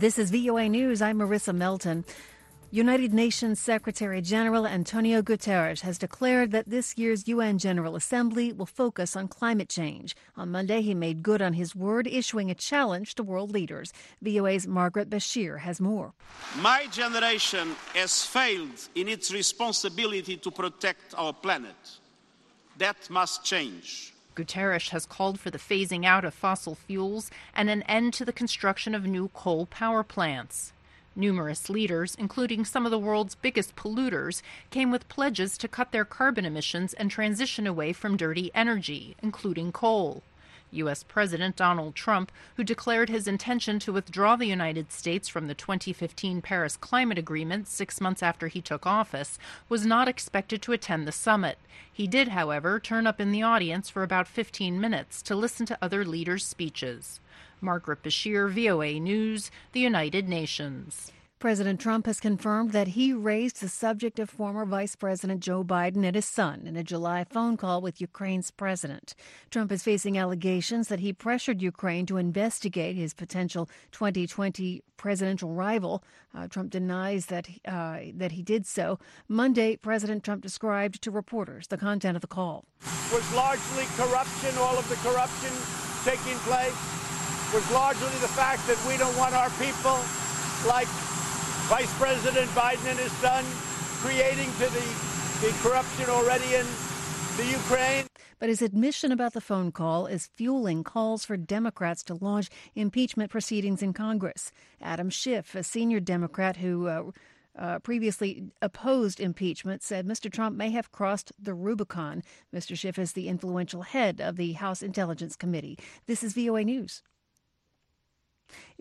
This is VOA News. I'm Marissa Melton. United Nations Secretary General Antonio Guterres has declared that this year's UN General Assembly will focus on climate change. On Monday, he made good on his word, issuing a challenge to world leaders. VOA's Margaret Bashir has more. My generation has failed in its responsibility to protect our planet. That must change. Guterres has called for the phasing out of fossil fuels and an end to the construction of new coal power plants. Numerous leaders, including some of the world's biggest polluters, came with pledges to cut their carbon emissions and transition away from dirty energy, including coal. U.S. President Donald Trump, who declared his intention to withdraw the United States from the 2015 Paris Climate Agreement 6 months after he took office, was not expected to attend the summit. He did, however, turn up in the audience for about 15 minutes to listen to other leaders' speeches. Margaret Bashir, VOA News, the United Nations. President Trump has confirmed that he raised the subject of former Vice President Joe Biden and his son in a July phone call with Ukraine's president. Trump is facing allegations that he pressured Ukraine to investigate his potential 2020 presidential rival. Trump denies that he did so. Monday, President Trump described to reporters the content of the call. Was largely corruption, all of the corruption taking place, was largely the fact that we don't want our people, like Vice President Biden and his son, creating to the corruption already in the Ukraine. But his admission about the phone call is fueling calls for Democrats to launch impeachment proceedings in Congress. Adam Schiff, a senior Democrat who previously opposed impeachment, said Mr. Trump may have crossed the Rubicon. Mr. Schiff is the influential head of the House Intelligence Committee. This is VOA News.